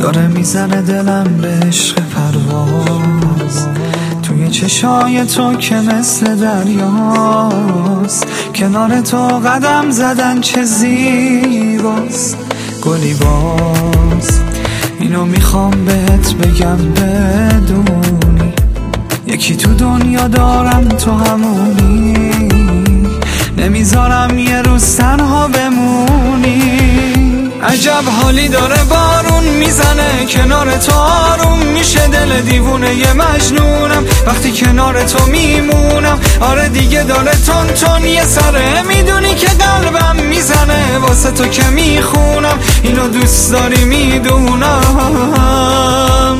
داره میزنه دلم به عشق پرواز، توی چشای تو که مثل دریاست، کنار تو قدم زدن چه زیباست. گلی باز اینو میخوام بهت بگم بدونی، یکی تو دنیا دارم تو همونی، نمیذارم یه روز تنها بمونی. عجب حالی داره بارون میزنه کنار تو، آروم میشه دل دیوونه یه مجنونم وقتی کنار تو میمونم. آره دیگه داره تون تون یه سره، میدونی که قلبم میزنه واسه تو که میخونم، اینو دوست داری میدونم.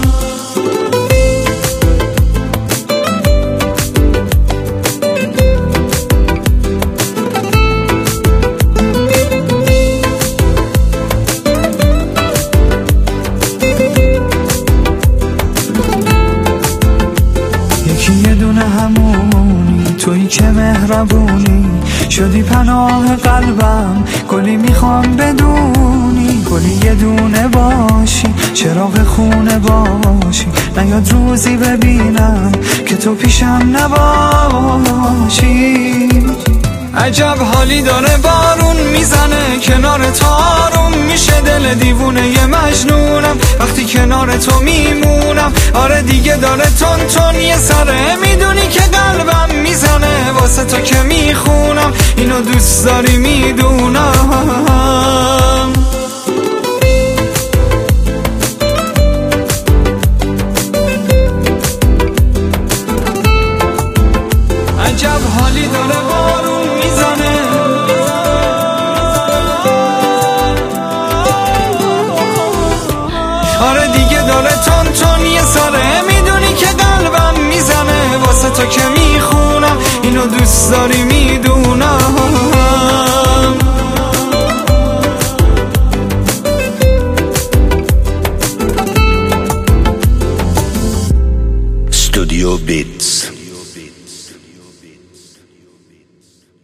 یه دونه همونی تویی که مهربونی، شدی پناه قلبم، گلی میخوام بدونی، گلی یه دونه باشی، چراغ خونه باشی، نیاد روزی ببینم که تو پیشم نباشی. عجب حالی داره بارون میزنه کنار تو، آروم میشه دل دیوونه یه مجنونم وقتی کنار تو میمونم. آره دیگه داره تون تون یه سره، میدونی که قلبم میزنه واسه تو که میخونم، اینو دوست داری میدونم. عجب حالی داره بارون میزنه، آره دیگه داره تون تون یه سره، میدونی که قلبم میزنه واسه تو که میخونم، اینو دوست داری میدونم. استودیو بیتس.